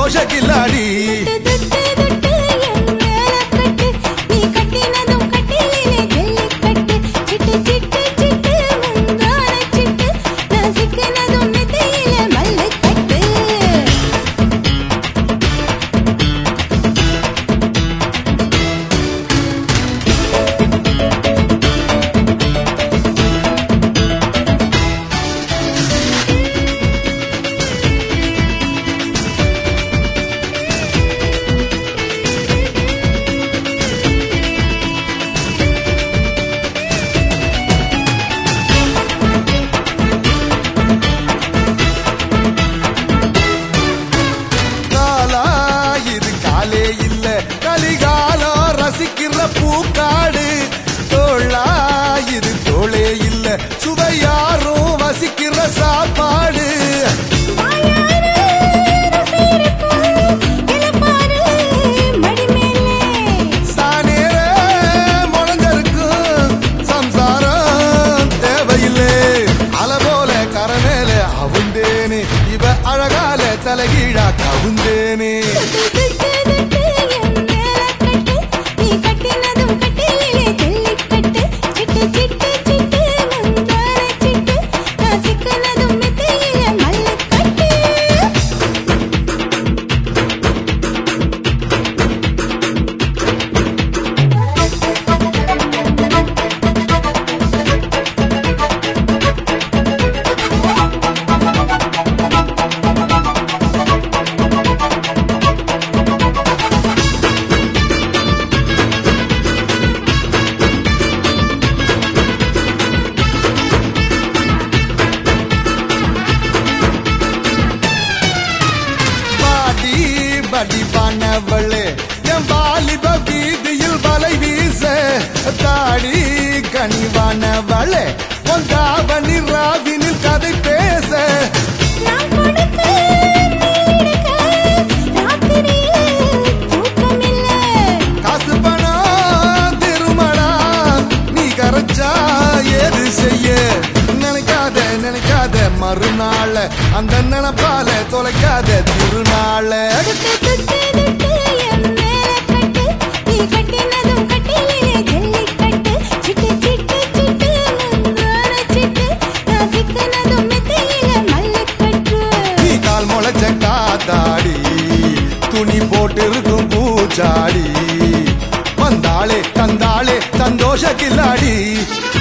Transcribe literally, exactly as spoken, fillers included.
சந்தோஷ கில்லாடி கலிகாலம் ரசிக்கிற பூக்காடு தோளா இது தோளே இல்ல சுவையாரும் வசிக்கிற சாப்பாடு சானேர முழங்கருக்கும் சம்சாரம் தேவையில்லை அல போல கரமேல அவுந்தேனே இவ அழகால தலைகீழா கவுந்தேனே படிப்பானவளே என் வாலிப வீதியில் வலை வீச தாடி கனிவானவளே ஒன்றாவணி ராவினில் கதை பேச காசு பணம் திருமணா நீ கரைச்சா ஏது செய்ய நினைக்காத நினைக்காத மறுநாள அந்த நினைப்பால தொலைக்காத திருநாள நீ கால் முளைச்ச காத்தாடி துணி போட்டு இருக்கும் பூச்சாடி வந்தாளே தந்தாளே சந்தோஷ கில்லாடி